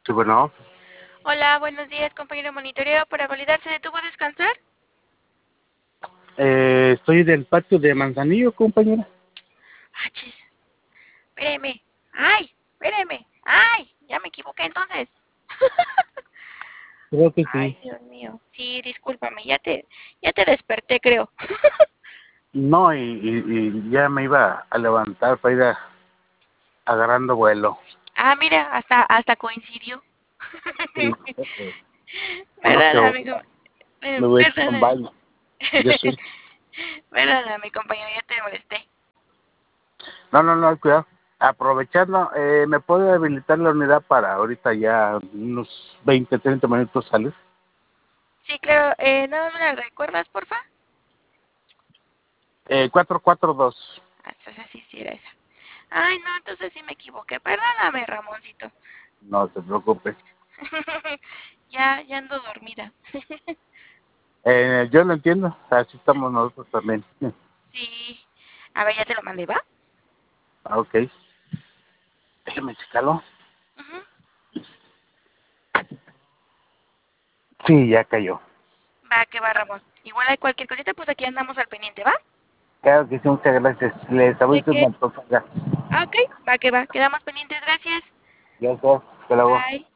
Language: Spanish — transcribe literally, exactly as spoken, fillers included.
Sí, bueno, Hola, buenos días, compañero monitoreo. Para validar, ¿se detuvo a descansar? eh, estoy del patio de Manzanillo, compañera. Ah, chis. Espéreme. ¡Ay! Espéreme. ¡Ay! Ya me equivoqué entonces. Creo que sí. Ay, Dios mío. Sí, discúlpame. Ya te, ya te desperté, creo. No, y, y, y ya me iba a levantar para ir a- agarrando vuelo. Ah, mira, hasta, hasta coincidió. Sí, eh, uno que Perdóname, com- eh, me voy a echar un perdóname. baño. Yo sí. Perdóname, compañero, ya te molesté. No, no, no, cuidado. Aprovechando, eh, ¿me puede habilitar la unidad para ahorita ya unos veinte, treinta minutos salir? Sí, claro. Eh, ¿no me la recuerdas, porfa? Eh, cuatro cuatro dos. Ah, entonces sí, sí era esa. Ay, no, entonces sí me equivoqué. Perdóname, Ramoncito. No se preocupe. Ya, ya ando dormida. Eh, yo lo entiendo, así estamos nosotros también. Sí. A ver, ya te lo mandé, ¿va? Ah, ok, déjeme checarlo. Ujú. Sí, ya cayó. Va, que va, Ramón. Igual hay cualquier cosita, pues aquí andamos al pendiente, ¿va? Claro que sí, muchas gracias. Les ¿De aviso qué? una cosa. Ya, Ah, ok. Va, que va. Quedamos pendientes, gracias. ya está. Hasta luego. Bye.